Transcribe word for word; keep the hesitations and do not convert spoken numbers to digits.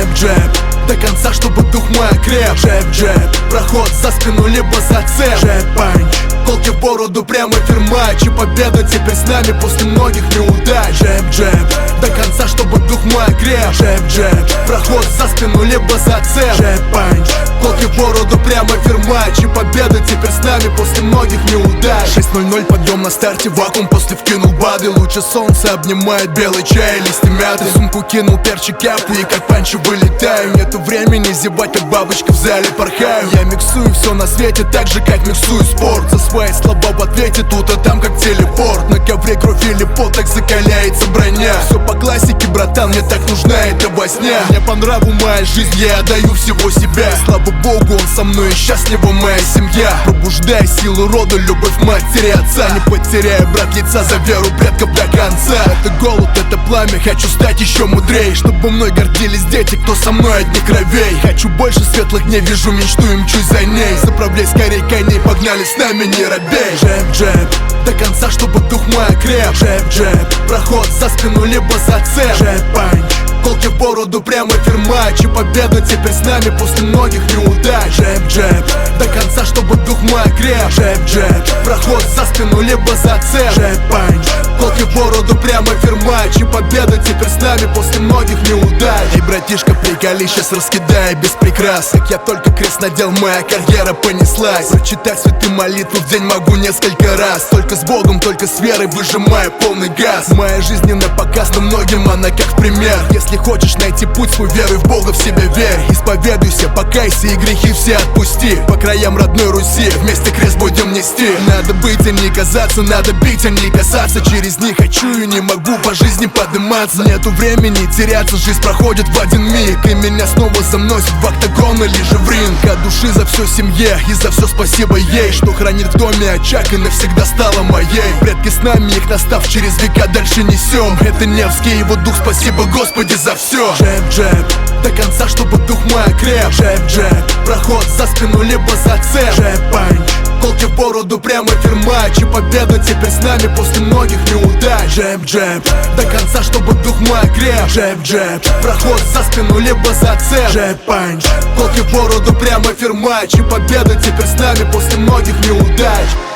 Джеб-джеб, до конца, чтобы дух мой окреп. Джеб-джеб, проход за спину, либо за цеп. Джеб-панч, колки в бороду, прямо фермач. И победа теперь с нами после многих неудач. Джеб-джеб, до конца, чтобы дух мой окреп. Джеб-джеб, проход за спину, либо за цеп. Джеб-панч, колки в бороду, прямо фермач. И победа теперь с нами после многих неудач. Шесть ноль ноль, подъем на старте, вакуум после вкинул бады. Лучше солнца обнимает белый чай, листья мяты. Сумку кинул, перчик капли, и как панчи вылетаю. Нету времени зевать, как бабочка в зале порхаю. Я миксую все на свете так же, как миксую спорт. За свои слова в ответе тут, а там как телепорт. На ковре кровь или пот, так закаляется броня. Все по классике, братан, мне так нужна эта возня. Мне по нраву моя жизнь, я отдаю всего себя. Слава богу, он со мной и счастлива моя семья. Пробуждай силу рода, любовь матери отца. Не потеряй, брат, лица за веру предков до конца. Это голод, это пламя, хочу стать еще мудрее. Чтобы мной гордились дети, кто со мной одни кровей. Хочу больше светлых дней, вижу мечту и мчусь за ней. Заправляй скорей коней, погнали с нами, не робей. Джеб-джеб, до конца, чтобы дух мой окреп. Джеб-джеб, проход за спину, либо за цеп. Джеб-панч, колки в бороду, прямо фермач. И победа теперь с нами после многих неудач. Джеб-джеб, до конца, чтобы дух мой окреп. Джеб-джеб, проход за спину, либо за цеп. Джеб-панч, колки в бороду, прямо фермач. И победа теперь с нами после многих неудач. Эй, братишка, приколи, сейчас раскидай без прикрасок. Я только крест надел, моя карьера понеслась. Прочитать святую молитву в день могу несколько раз. Только с Богом, только с верой, выжимая полный газ. Моя жизнь на показ, но многим она как пример. Если хочешь найти путь свой, веруй в Бога, в себя верь. Исповедуйся, покайся и грехи все отпусти. По краям родной Руси вместе крест будем нести. Надо быть, а не казаться, надо бить, а не касаться. Через них хочу и не могу по жизни подниматься. Нету времени теряться, жизнь проходит в один миг. И меня снова заносит в октагон или же в ринг. От души за все семье и за все спасибо ей, что хранит в доме очаг и навсегда стала моей. Предки с нами, их настав через века дальше несем. Это Невский, его дух, спасибо Господи за все. Джеб-джеб, до конца, чтобы дух мой окреп. Джеб-джеб, проход за спину, либо за цеп. Джеб-панч, колки в бороду, прямо фермач. И победа теперь с нами после многих неудач. Джеб-джеб, до конца, чтобы дух мой окреп. Джеб-джеб, проход за спину, либо за цеп. Джеб-панч, колки в бороду, прямо фермач. И победа теперь с нами после многих неудач.